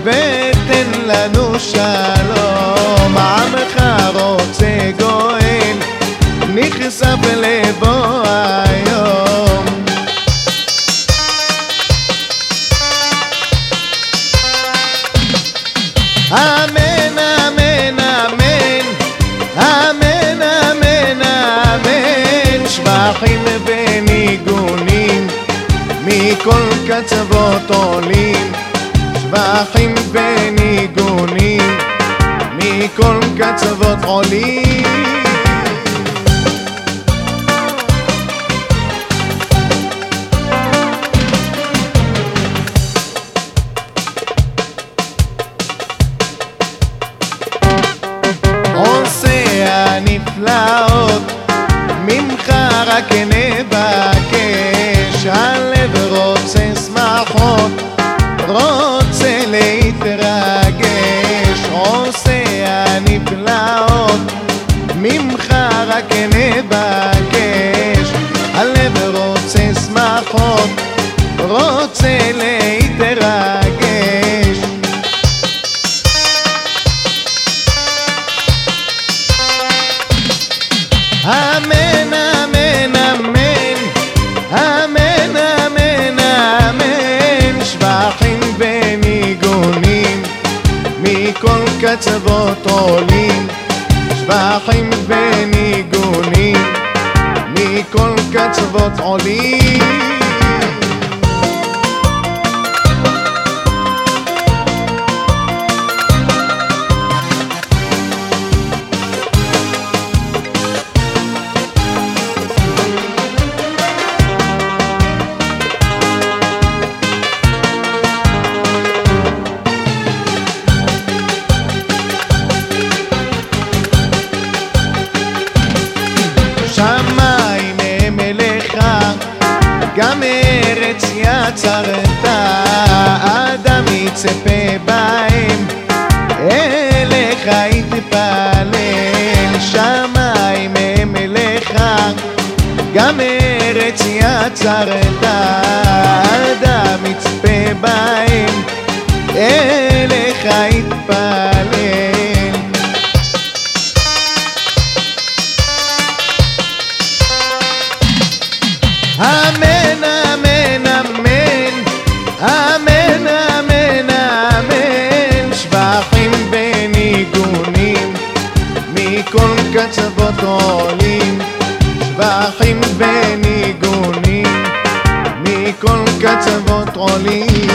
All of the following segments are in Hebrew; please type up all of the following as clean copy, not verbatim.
ותן לנו שלום. עמך רוצה גואל, נכסף לבוא היום. אמן אמן אמן אמן אמן אמן. שבחים וניגונים מכל קצוות עולים, שבחים וניגונים מכל קצוות עולים. נפלאות ממך רק נבקש, הלב רוצה שמחות, רוצה להתרגש. עושה הנפלאות ממך רק נבקש, הלב רוצה שמחות, רוצה להתרגש. אמן אמן אמן אמן אמן אמן. שבחים וניגונים מכל קצוות עולים, שבחים וניגונים מכל קצוות עולים. שמיים הם אליך, גם ארץ יצרת, אדם יצפה בהם, אליך יתפלל. שמיים הם אליך, גם ארץ יצרת, אדם יצפה בהם, אליך יתפלל. אמן אמן אמן אמן אמן אמן. שבחים וניגונים מכל קצוות עולים, שבחים וניגונים מכל קצוות עולים.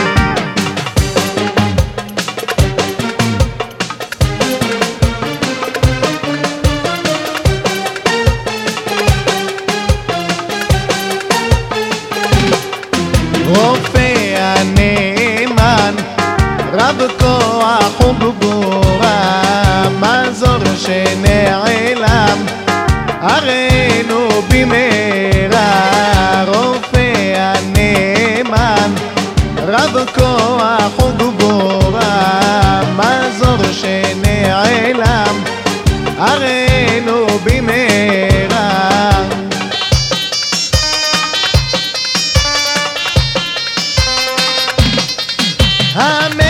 רופא הנאמן, רב כוח ובגבורה, מזור שנעלם, הראינו במהרה. רופא הנאמן, רב כוח ובגבורה, מזור שנעלם, הראינו במהרה. אמן